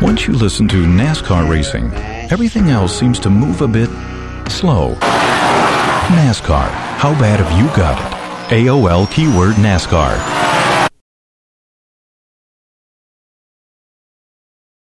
Once you listen to NASCAR racing, everything else seems to move a bit slow. NASCAR. How bad have you got it? AOL keyword NASCAR.